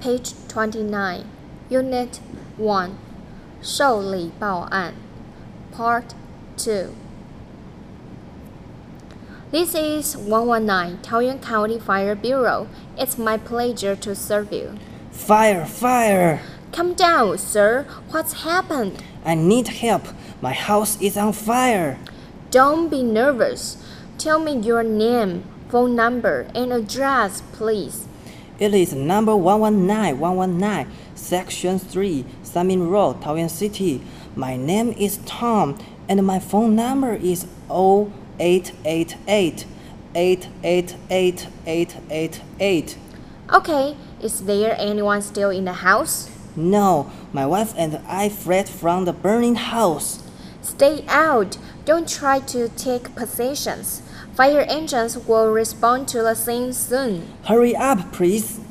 Page 29, Unit 1, 受理报案 Part 2. This is 119 Taoyuan County Fire Bureau. It's my pleasure to serve you. Fire! Fire! Come down, sir. What's happened? I need help. My house is on fire. Don't be nervous. Tell me your name, phone number, and address, please. It is number 119, Section 3, Sanmin Road, Taoyuan City. My name is Tom, and my phone number is 0888-888-888. Okay, is there anyone still in the house? No, my wife and I fled from the burning house. Stay out. Don't try to take possessions. Fire engines will respond to the scene soon. Hurry up, please.